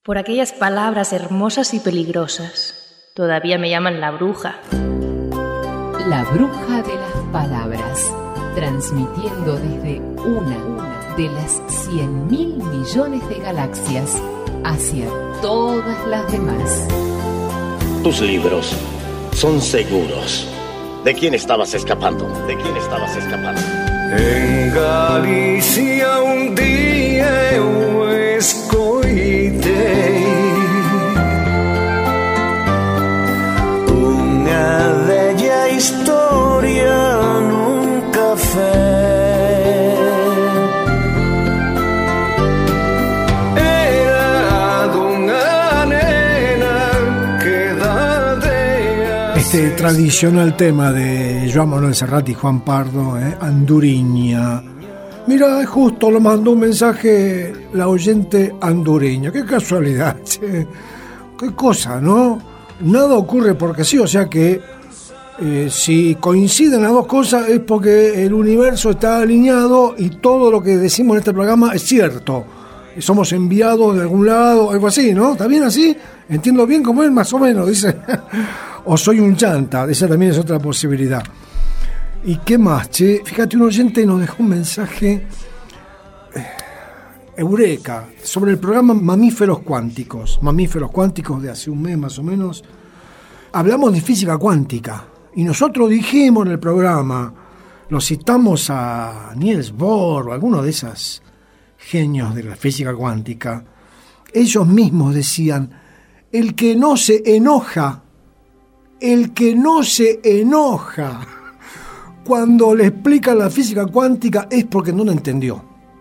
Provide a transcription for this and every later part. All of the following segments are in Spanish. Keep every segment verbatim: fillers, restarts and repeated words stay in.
Por aquellas palabras hermosas y peligrosas, todavía me llaman la bruja. La bruja de las palabras, transmitiendo desde una de las cien mil millones de galaxias hacia todas las demás. Tus libros son seguros. ¿De quién estabas escapando? ¿De quién estabas escapando? En Galicia un día eu escoitei unha bella historia nun café. Era dunha nena que dadea. Este tradicional tema de Joan Manuel Serrat y Juan Pardo, eh, Anduriña. Mira, justo lo mandó un mensaje la oyente Anduriña. Qué casualidad, che. Qué cosa, ¿no? Nada ocurre porque sí, o sea que eh, si coinciden las dos cosas es porque el universo está alineado y todo lo que decimos en este programa es cierto. Somos enviados de algún lado, algo así, ¿no? ¿Está bien así? ¿Entiendo bien cómo es? Más o menos, dice. O soy un chanta, esa también es otra posibilidad. ¿Y qué más, che? Fíjate, un oyente nos dejó un mensaje eh, eureka sobre el programa Mamíferos Cuánticos. Mamíferos Cuánticos de hace un mes más o menos. Hablamos de física cuántica y nosotros dijimos en el programa, lo citamos a Niels Bohr o alguno de esos genios de la física cuántica. Ellos mismos decían, el que no se enoja, el que no se enoja cuando le explican la física cuántica es porque no la entendió.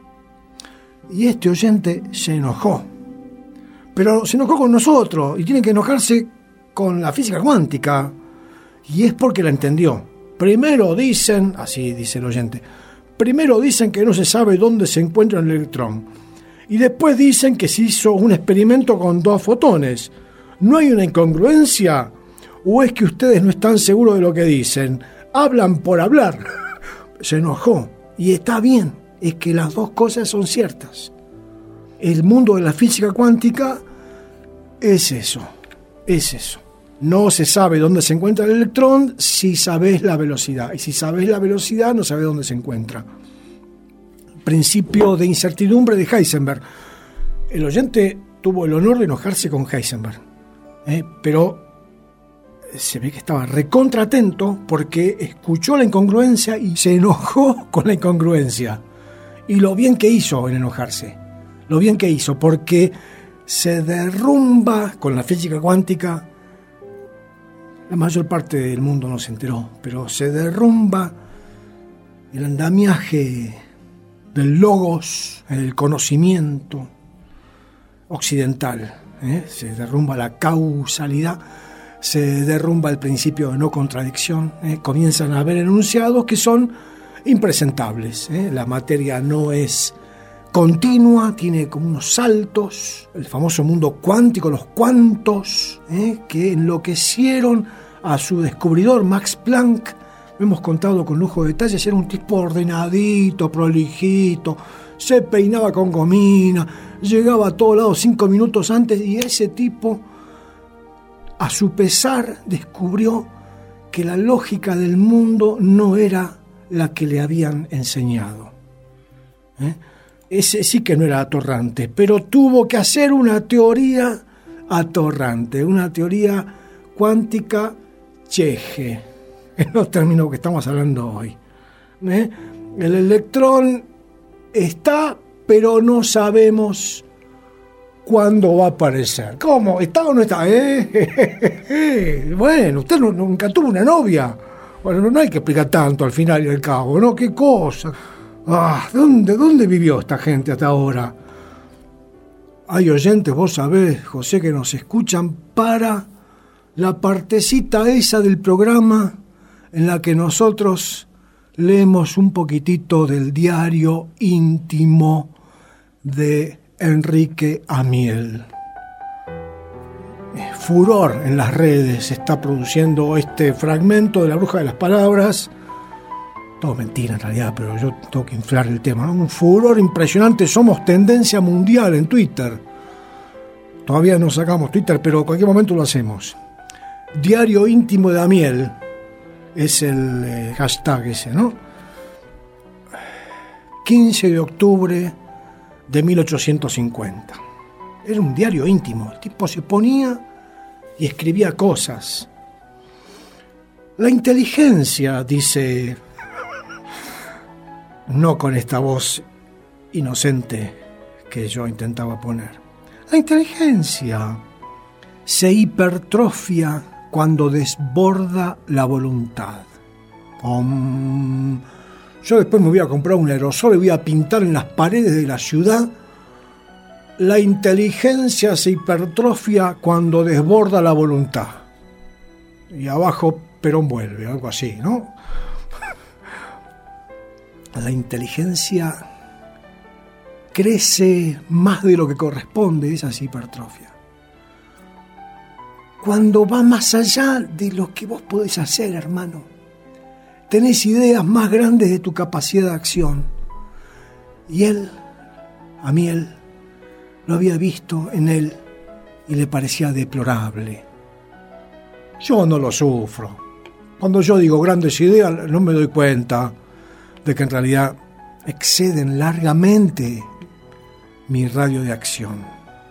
Y este oyente se enojó. Pero se enojó con nosotros y tiene que enojarse con la física cuántica. Y es porque la entendió. Primero dicen, así dice el oyente, primero dicen que no se sabe dónde se encuentra el electrón. Y después dicen que se hizo un experimento con dos fotones. ¿No hay una incongruencia? ¿O es que ustedes no están seguros de lo que dicen? Hablan por hablar. Se enojó. Y está bien, es que las dos cosas son ciertas. El mundo de la física cuántica es eso, es eso. No se sabe dónde se encuentra el electrón si sabes la velocidad. Y si sabes la velocidad, no sabes dónde se encuentra. Principio de incertidumbre de Heisenberg. El oyente tuvo el honor de enojarse con Heisenberg. ¿eh? Pero se ve que estaba recontra atento porque escuchó la incongruencia y se enojó con la incongruencia. Y lo bien que hizo en enojarse, lo bien que hizo, porque se derrumba con la física cuántica. La mayor parte del mundo no se enteró, pero se derrumba el andamiaje del logos, el conocimiento occidental. ¿eh? Se derrumba la causalidad. Se derrumba el principio de no contradicción, ¿eh? comienzan a haber enunciados que son impresentables. ¿eh? La materia no es continua, tiene como unos saltos, el famoso mundo cuántico, los cuantos, ¿eh? que enloquecieron a su descubridor Max Planck. Lo hemos contado con lujo de detalles, era un tipo ordenadito, prolijito, se peinaba con gomina, llegaba a todos lados cinco minutos antes y ese tipo, a su pesar, descubrió que la lógica del mundo no era la que le habían enseñado. ¿Eh? Ese sí que no era atorrante, pero tuvo que hacer una teoría atorrante, una teoría cuántica cheje, en los términos que estamos hablando hoy. ¿Eh? El electrón está, pero no sabemos ¿cuándo va a aparecer? ¿Cómo? ¿Está o no está? ¿Eh? Bueno, usted no, nunca tuvo una novia. Bueno, no hay que explicar tanto al final y al cabo, ¿no? ¿Qué cosa? Ah, ¿dónde, ¿Dónde vivió esta gente hasta ahora? Hay oyentes, vos sabés, José, que nos escuchan para la partecita esa del programa en la que nosotros leemos un poquitito del diario íntimo de Enrique Amiel. Furor en las redes está produciendo este fragmento de La Bruja de las Palabras. Todo mentira en realidad, pero yo tengo que inflar el tema, ¿no? Un furor impresionante, somos tendencia mundial en Twitter. Todavía no sacamos Twitter, pero en cualquier momento lo hacemos. Diario íntimo de Amiel es el eh, hashtag ese, ¿no? quince de octubre de mil ochocientos cincuenta. Era un diario íntimo. El tipo se ponía y escribía cosas. La inteligencia, dice, no con esta voz inocente que yo intentaba poner. La inteligencia se hipertrofia cuando desborda la voluntad. Um, yo después me voy a comprar un aerosol y voy a pintar en las paredes de la ciudad. La inteligencia se hipertrofia cuando desborda la voluntad. Y abajo Perón vuelve, algo así, ¿no? La inteligencia crece más de lo que corresponde, esa es hipertrofia. Cuando va más allá de lo que vos podés hacer, hermano. Tenés ideas más grandes de tu capacidad de acción. Y él, Amiel, lo había visto en él y le parecía deplorable. Yo no lo sufro. Cuando yo digo grandes ideas, no me doy cuenta de que en realidad exceden largamente mi radio de acción.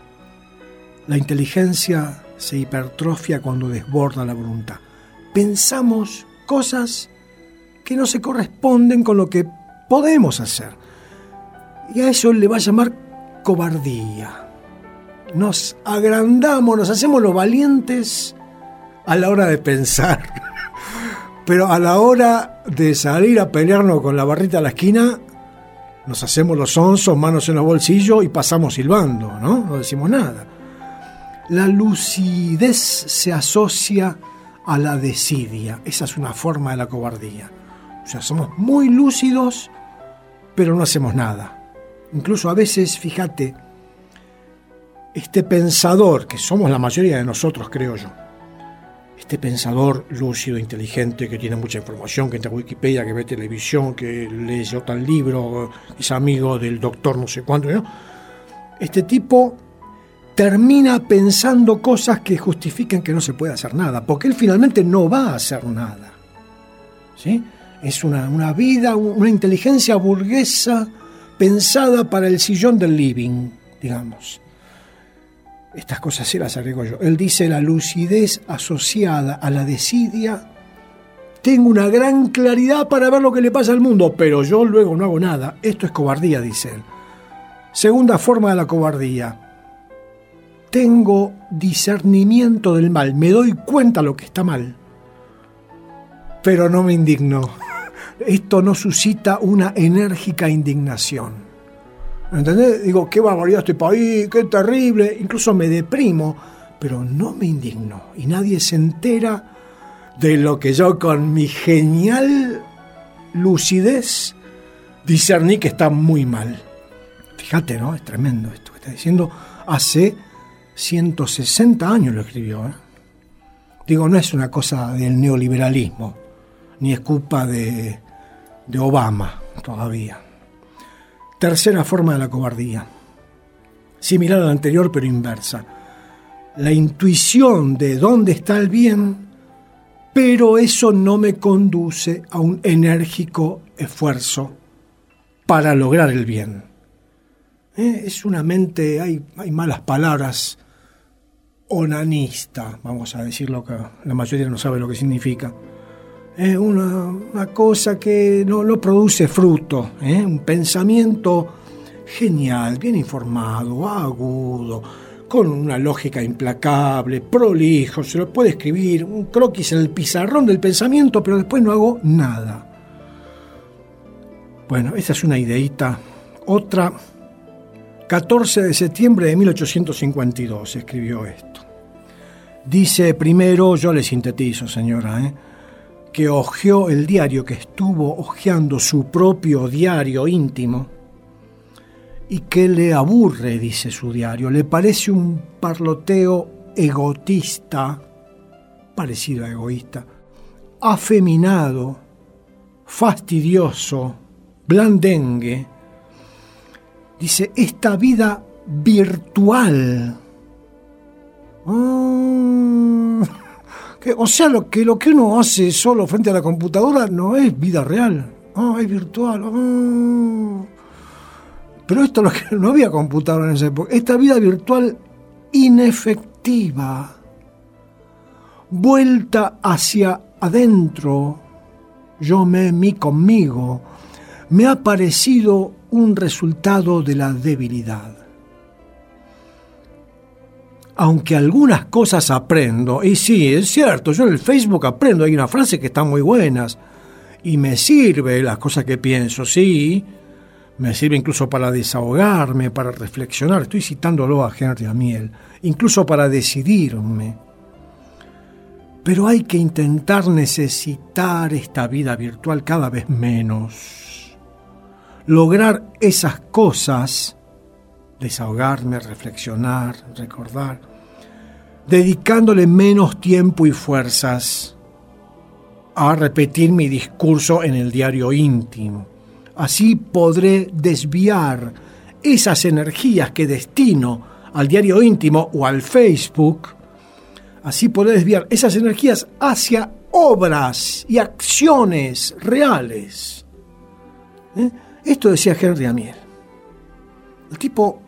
La inteligencia se hipertrofia cuando desborda la voluntad. Pensamos cosas que no se corresponden con lo que podemos hacer. Y a eso le va a llamar cobardía. Nos agrandamos, nos hacemos los valientes a la hora de pensar. Pero a la hora de salir a pelearnos con la barrita a la esquina, nos hacemos los onzos, manos en los bolsillos y pasamos silbando, ¿no? No decimos nada. La lucidez se asocia a la desidia. Esa es una forma de la cobardía. O sea, somos muy lúcidos, pero no hacemos nada. Incluso a veces, fíjate, este pensador, que somos la mayoría de nosotros, creo yo, este pensador lúcido, inteligente, que tiene mucha información, que entra a Wikipedia, que ve televisión, que lee tal libro, es amigo del doctor no sé cuánto, ¿no? Este tipo termina pensando cosas que justifican que no se puede hacer nada, porque él finalmente no va a hacer nada. ¿Sí? Es una, una vida, una inteligencia burguesa pensada para el sillón del living, digamos. Estas cosas se las agrego yo. Él dice: la lucidez asociada a la desidia. Tengo una gran claridad para ver lo que le pasa al mundo, pero yo luego no hago nada. Esto es cobardía, dice él. Segunda forma de la cobardía. Tengo discernimiento del mal. Me doy cuenta de lo que está mal, pero no me indigno. Esto no suscita una enérgica indignación. ¿Entendés? Digo, qué barbaridad este país, qué terrible. Incluso me deprimo, pero no me indigno. Y nadie se entera de lo que yo con mi genial lucidez discerní que está muy mal. Fíjate, ¿no? Es tremendo esto que está diciendo. Hace ciento sesenta años lo escribió, ¿eh? Digo, no es una cosa del neoliberalismo, ni es culpa de, de Obama todavía. Tercera forma de la cobardía, similar a la anterior pero inversa. La intuición de dónde está el bien, pero eso no me conduce a un enérgico esfuerzo para lograr el bien. ¿Eh? Es una mente, hay, hay malas palabras, onanista, vamos a decir lo que la mayoría no sabe lo que significa. Es una, una cosa que no, no produce fruto, ¿eh? Un pensamiento genial, bien informado, agudo, con una lógica implacable, prolijo, se lo puede escribir, un croquis en el pizarrón del pensamiento, pero después no hago nada. Bueno, esa es una ideita. Otra, catorce de septiembre de mil ochocientos cincuenta y dos escribió esto. Dice primero, yo le sintetizo, señora, ¿eh? que hojeó el diario, que estuvo hojeando su propio diario íntimo y que le aburre, dice su diario, le parece un parloteo egotista, parecido a egoísta, afeminado, fastidioso, blandengue. Dice, esta vida virtual Que, o sea, lo que, lo que uno hace solo frente a la computadora no es vida real. Oh, es virtual. Oh. Pero esto es lo que no había computadora en esa época. Esta vida virtual inefectiva, vuelta hacia adentro, yo me, mí conmigo, me ha parecido un resultado de la debilidad. Aunque algunas cosas aprendo, y sí, es cierto, yo en el Facebook aprendo, hay una frase que están muy buenas, y me sirve las cosas que pienso, sí, me sirve incluso para desahogarme, para reflexionar, estoy citándolo a Henry Amiel, incluso para decidirme. Pero hay que intentar necesitar esta vida virtual cada vez menos. Lograr esas cosas, desahogarme, reflexionar, recordar, dedicándole menos tiempo y fuerzas a repetir mi discurso en el diario íntimo. Así podré desviar esas energías que destino al diario íntimo o al Facebook. Así podré desviar esas energías hacia obras y acciones reales. ¿Eh? Esto decía Henry Amiel. El tipo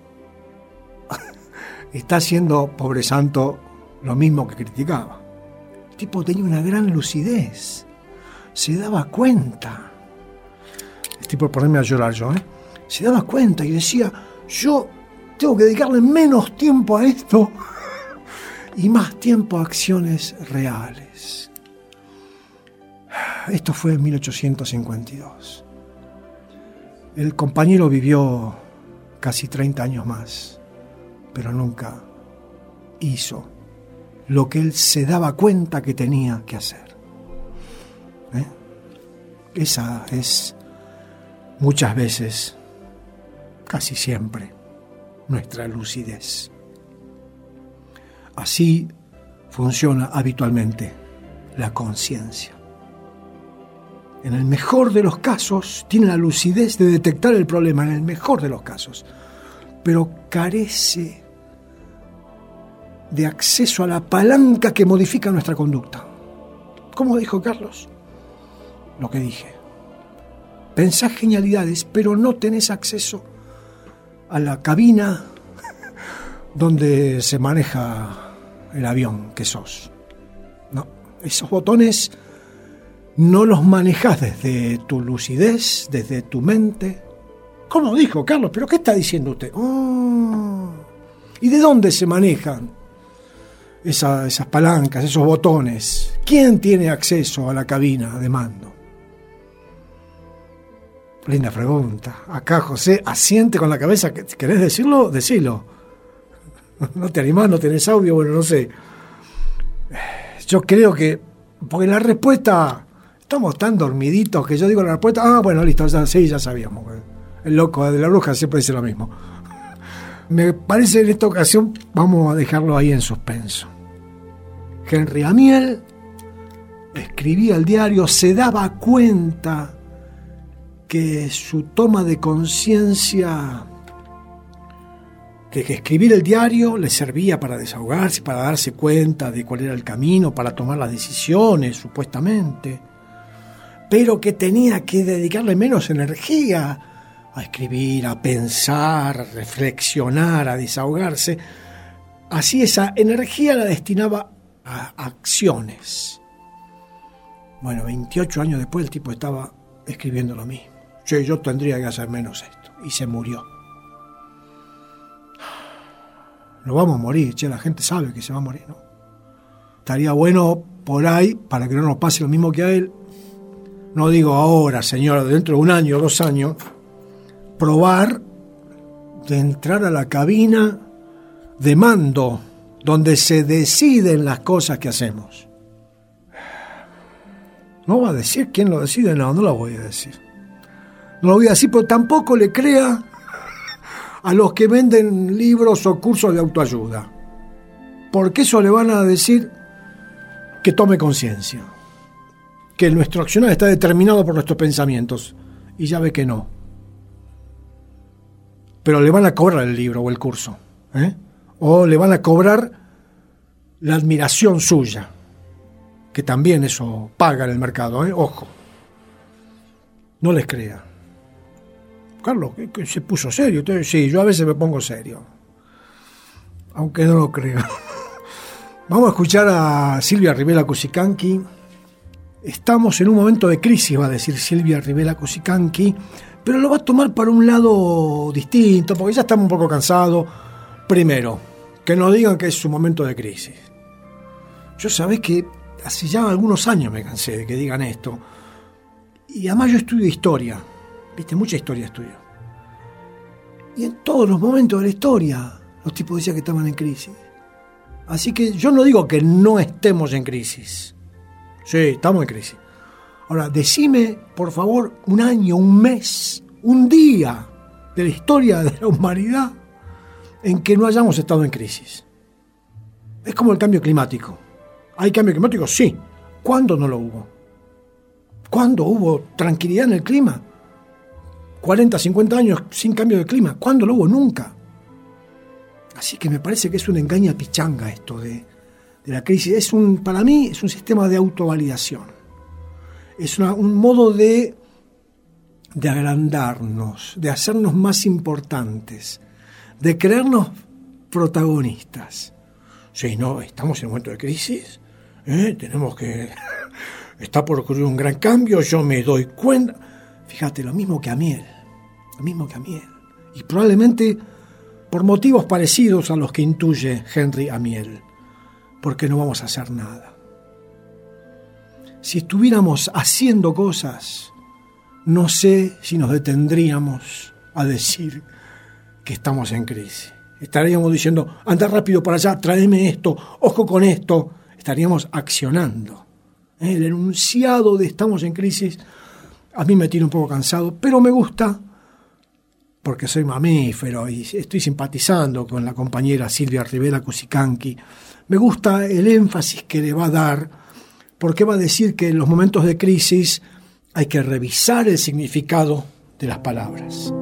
está haciendo, pobre santo, lo mismo que criticaba. El tipo tenía una gran lucidez. Se daba cuenta. Estoy por ponerme a llorar yo, ¿eh? Se daba cuenta y decía, yo tengo que dedicarle menos tiempo a esto y más tiempo a acciones reales. Esto fue en mil ochocientos cincuenta y dos. El compañero vivió casi treinta años más, pero nunca hizo lo que él se daba cuenta que tenía que hacer. ¿Eh? Esa es muchas veces, casi siempre, nuestra lucidez. Así funciona habitualmente la conciencia. En el mejor de los casos, tiene la lucidez de detectar el problema, en el mejor de los casos, pero carece de acceso a la palanca que modifica nuestra conducta. ¿Cómo dijo Carlos? Lo que dije. Pensás genialidades, pero no tenés acceso a la cabina donde se maneja el avión que sos. No, esos botones no los manejás desde tu lucidez, desde tu mente. ¿Cómo dijo Carlos? ¿Pero qué está diciendo usted? Oh, ¿y de dónde se manejan esa, esas palancas, esos botones? ¿Quién tiene acceso a la cabina de mando? Linda pregunta. Acá José asiente con la cabeza. ¿Querés decirlo? Decilo. ¿No te animás? ¿No tenés audio? Bueno, no sé. Yo creo que... Porque la respuesta... Estamos tan dormiditos que yo digo la respuesta... Ah, bueno, listo. Ya, sí, ya sabíamos. El loco de la bruja siempre dice lo mismo. Me parece en esta ocasión vamos a dejarlo ahí en suspenso. Henry Amiel escribía el diario, se daba cuenta que su toma de conciencia, que, que escribir el diario le servía para desahogarse, para darse cuenta de cuál era el camino, para tomar las decisiones, supuestamente, pero que tenía que dedicarle menos energía a escribir, a pensar, a reflexionar, a desahogarse. Así esa energía la destinaba a acciones. Bueno, veintiocho años después el tipo estaba escribiendo lo mismo. Che, yo tendría que hacer menos esto. Y se murió. Nos vamos a morir, che, la gente sabe que se va a morir, ¿no? Estaría bueno por ahí, para que no nos pase lo mismo que a él, no digo ahora, señora, dentro de un año o dos años, probar de entrar a la cabina de mando, donde se deciden las cosas que hacemos. No va a decir quién lo decide, no, no lo voy a decir. No lo voy a decir, pero tampoco le crea a los que venden libros o cursos de autoayuda. Porque eso le van a decir que tome conciencia. Que nuestro accionar está determinado por nuestros pensamientos. Y ya ve que no. Pero le van a cobrar el libro o el curso. ¿eh? O le van a cobrar la admiración suya. que también eso paga en el mercado, ¿eh? Ojo, no les crea. Carlos, que, que se puso serio. Entonces, sí, yo a veces me pongo serio, aunque no lo crea. Vamos a escuchar a Silvia Rivela Cusicanqui. Estamos en un momento de crisis, va a decir Silvia Rivela Cusicanqui, pero lo va a tomar para un lado distinto, porque ya estamos un poco cansados. Primero, que nos digan que es su momento de crisis. Yo sabés que hace ya algunos años me cansé de que digan esto. Y además yo estudio historia, viste, mucha historia estudio. Y en todos los momentos de la historia los tipos decían que estaban en crisis. Así que yo no digo que no estemos en crisis. Sí, estamos en crisis. Ahora, decime, por favor, un año, un mes, un día de la historia de la humanidad en que no hayamos estado en crisis. Es como el cambio climático. ¿Hay cambio climático? Sí. ¿Cuándo no lo hubo? ¿Cuándo hubo tranquilidad en el clima? cuarenta, cincuenta años sin cambio de clima. ¿Cuándo lo hubo? Nunca. Así que me parece que es una engaña pichanga esto de, de la crisis. Es un, para mí es un sistema de autovalidación. Es una, un modo de, de agrandarnos, de hacernos más importantes, de creernos protagonistas. Sí, no, estamos en un momento de crisis, ¿eh? Tenemos que... Está por ocurrir un gran cambio, yo me doy cuenta. Fíjate, lo mismo que Amiel, lo mismo que Amiel. Y probablemente por motivos parecidos a los que intuye Henry Amiel, porque no vamos a hacer nada. Si estuviéramos haciendo cosas, no sé si nos detendríamos a decir que estamos en crisis. Estaríamos diciendo, anda rápido para allá, tráeme esto, ojo con esto. Estaríamos accionando. El enunciado de estamos en crisis a mí me tiene un poco cansado, pero me gusta porque soy mamífero y estoy simpatizando con la compañera Silvia Rivela Cusicanqui. Me gusta el énfasis que le va a dar, porque va a decir que en los momentos de crisis hay que revisar el significado de las palabras.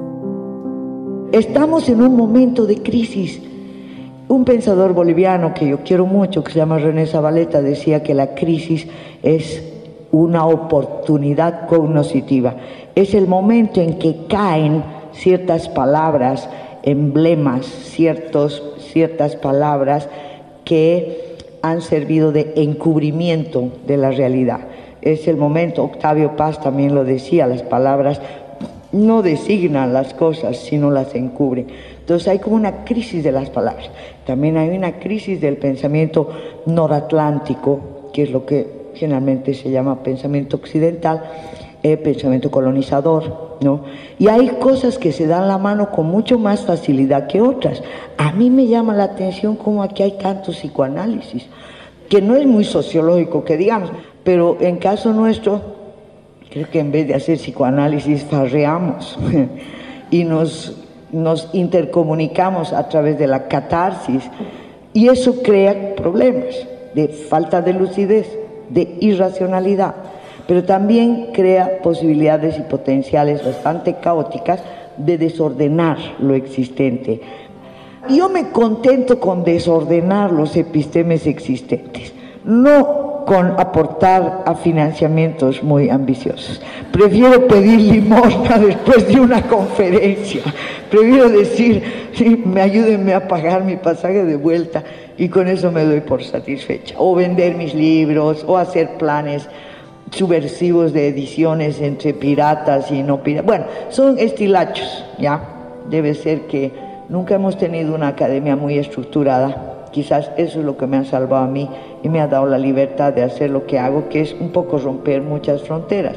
Estamos en un momento de crisis. Un pensador boliviano que yo quiero mucho, que se llama René Zavaleta, decía que la crisis es una oportunidad cognoscitiva. Es el momento en que caen ciertas palabras, emblemas, ciertos, ciertas palabras que han servido de encubrimiento de la realidad. Es el momento, Octavio Paz también lo decía, las palabras no designan las cosas, sino las encubren. Entonces hay como una crisis de las palabras. También hay una crisis del pensamiento noratlántico, que es lo que generalmente se llama pensamiento occidental, eh, pensamiento colonizador, ¿no? Y hay cosas que se dan la mano con mucho más facilidad que otras. A mí me llama la atención cómo aquí hay tanto psicoanálisis, que no es muy sociológico, que digamos, pero en caso nuestro, creo que en vez de hacer psicoanálisis, farreamos y nos, nos intercomunicamos a través de la catarsis, y eso crea problemas de falta de lucidez, de irracionalidad, pero también crea posibilidades y potenciales bastante caóticas de desordenar lo existente. Yo me contento con desordenar los epistemes existentes, no con aportar a financiamientos muy ambiciosos. Prefiero pedir limosna después de una conferencia, prefiero decir, sí, me ayúdenme a pagar mi pasaje de vuelta, y con eso me doy por satisfecha. O vender mis libros, o hacer planes subversivos de ediciones entre piratas y no piratas. Bueno, son estilachos, ¿ya? Debe ser que nunca hemos tenido una academia muy estructurada. Quizás eso es lo que me ha salvado a mí y me ha dado la libertad de hacer lo que hago, que es un poco romper muchas fronteras.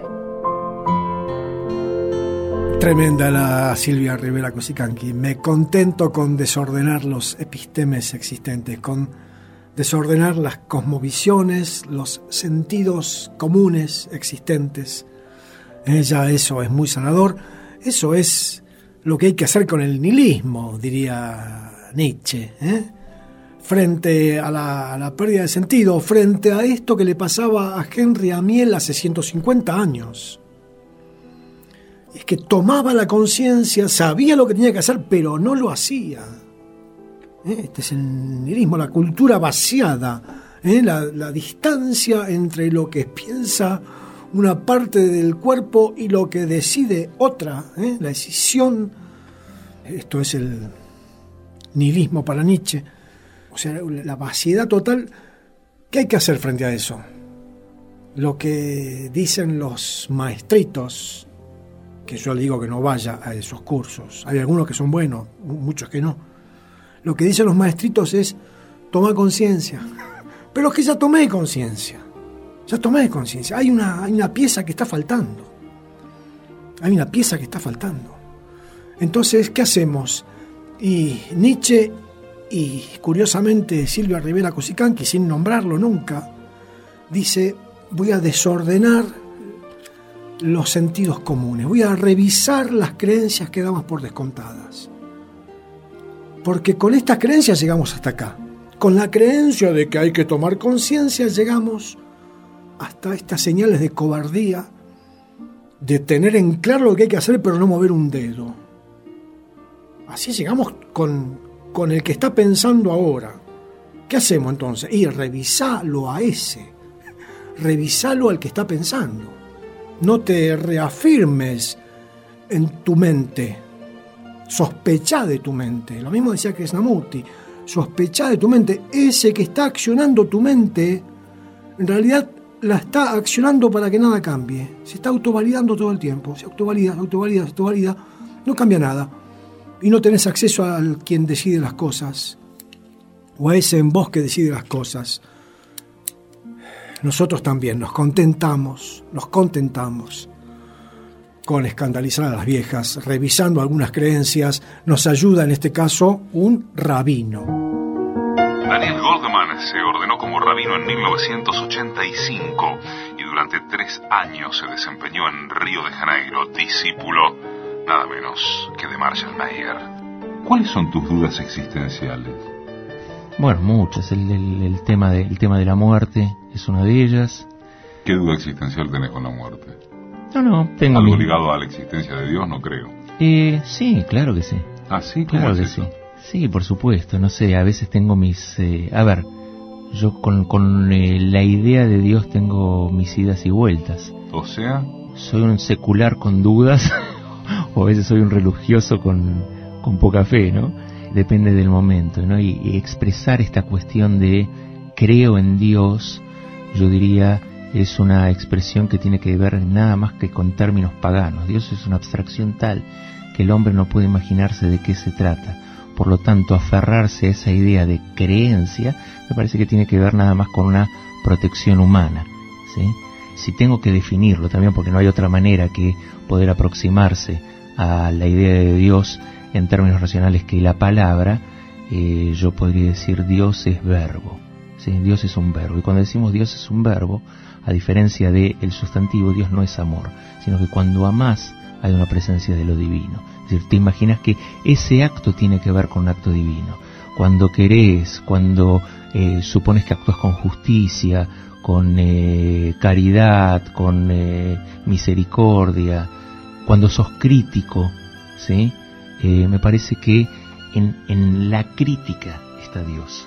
Tremenda la Silvia Rivela Cusicanqui. Me contento con desordenar los epistemes existentes, con desordenar las cosmovisiones, los sentidos comunes existentes. Ella, eso es muy sanador. Eso es lo que hay que hacer con el nihilismo, diría Nietzsche, ¿eh? Frente a la, a la pérdida de sentido, frente a esto que le pasaba a Henry Amiel hace ciento cincuenta años. Es que tomaba la conciencia, sabía lo que tenía que hacer, pero no lo hacía. Este es el nihilismo, la cultura vaciada, ¿eh? la, la distancia entre lo que piensa una parte del cuerpo y lo que decide otra, ¿eh? la decisión. Esto es el nihilismo para Nietzsche, o sea, la vaciedad total. ¿Qué hay que hacer frente a eso? Lo que dicen los maestritos, que yo le digo que no vaya a esos cursos, hay algunos que son buenos, muchos que no. Lo que dicen los maestritos es: toma conciencia. Pero es que ya tomé conciencia, ya tomé conciencia. Hay una, hay una pieza que está faltando, hay una pieza que está faltando. Entonces, ¿qué hacemos? Y Nietzsche, y curiosamente Silvia Rivera Cosicanqui, sin nombrarlo nunca, dice: voy a desordenar los sentidos comunes, voy a revisar las creencias que damos por descontadas. Porque con estas creencias llegamos hasta acá. Con la creencia de que hay que tomar conciencia llegamos hasta estas señales de cobardía, de tener en claro lo que hay que hacer pero no mover un dedo. Así llegamos con, con el que está pensando ahora. ¿Qué hacemos entonces? Y revisalo a ese, revisalo al que está pensando. No te reafirmes en tu mente, sospechá de tu mente. Lo mismo decía Krishnamurti, sospechá de tu mente. Ese que está accionando tu mente, en realidad la está accionando para que nada cambie. Se está autovalidando todo el tiempo, se autovalida, autovalida, autovalida, no cambia nada. Y no tenés acceso a quien decide las cosas, o a ese en vos que decide las cosas. Nosotros también nos contentamos, nos contentamos con escandalizar a las viejas, revisando algunas creencias. Nos ayuda en este caso un rabino. Daniel Goldman se ordenó como rabino en mil novecientos ochenta y cinco y durante tres años se desempeñó en Río de Janeiro, discípulo nada menos que de Marshall Mayer. ¿Cuáles son tus dudas existenciales? Bueno, muchas. El, el, el, tema de, el tema de la muerte es una de ellas. ¿Qué duda existencial tenés con la muerte? No, no, tengo... ¿Algo mi... ligado a la existencia de Dios? No creo. Eh, sí, claro que sí. ¿Ah, sí? Claro ¿Cómo que es eso? sí. Sí, por supuesto. No sé, a veces tengo mis... Eh, a ver, yo con, con eh, la idea de Dios tengo mis idas y vueltas. O sea... Soy un secular con dudas o a veces soy un religioso con, con poca fe, ¿no? Depende del momento, ¿no? Y, y expresar esta cuestión de creo en Dios, yo diría, es una expresión que tiene que ver nada más que con términos paganos. Dios es una abstracción tal que el hombre no puede imaginarse de qué se trata. Por lo tanto, aferrarse a esa idea de creencia me parece que tiene que ver nada más con una protección humana, ¿sí? Si tengo que definirlo también, porque no hay otra manera que poder aproximarse a la idea de Dios en términos racionales que la palabra, eh, yo podría decir Dios es verbo, ¿sí? Dios es un verbo, y cuando decimos Dios es un verbo, a diferencia del sustantivo, Dios no es amor, sino que cuando amás hay una presencia de lo divino. Es decir, te imaginas que ese acto tiene que ver con un acto divino. Cuando querés, cuando eh, supones que actúas con justicia, con eh, caridad, con eh, misericordia, cuando sos crítico, ¿sí? Eh, me parece que en, en la crítica está Dios.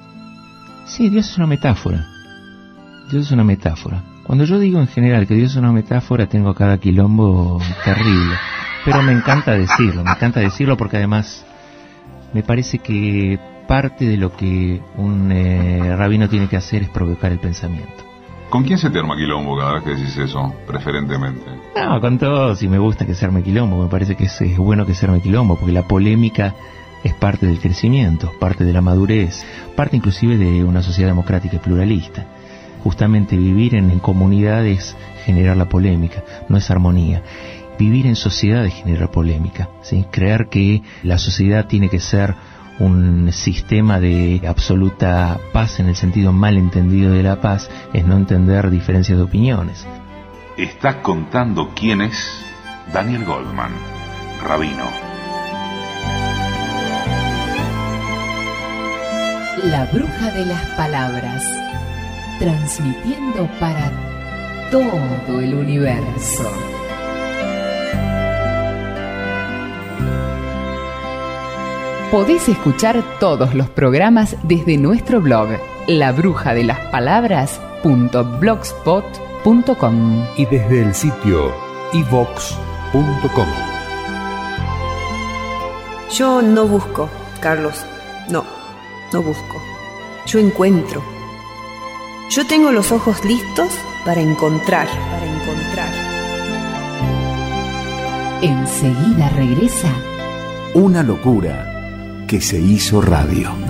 Sí, Dios es una metáfora. Dios es una metáfora. Cuando yo digo en general que Dios es una metáfora, tengo cada quilombo terrible. Pero me encanta decirlo, me encanta decirlo porque además me parece que parte de lo que un eh, rabino tiene que hacer es provocar el pensamiento. ¿Con quién se te arma quilombo cada vez que decís eso, preferentemente? No, con todos, y me gusta que se arme quilombo, me parece que es, es bueno que se arme quilombo, porque la polémica es parte del crecimiento, parte de la madurez, parte inclusive de una sociedad democrática y pluralista. Justamente vivir en, en comunidades generar la polémica, no es armonía. Vivir en sociedad es generar polémica, ¿sí? Creer que la sociedad tiene que ser un sistema de absoluta paz en el sentido mal entendido de la paz es no entender diferencias de opiniones. Estás contando quién es Daniel Goldman, rabino. La bruja de las palabras, transmitiendo para todo el universo. Podés escuchar todos los programas desde nuestro blog la bruja de las palabras punto blogspot punto com y desde el sitio i vox punto com. Yo no busco, Carlos. No, no busco. Yo encuentro. Yo tengo los ojos listos para encontrar, para encontrar. Enseguida regresa Una locura que se hizo radio.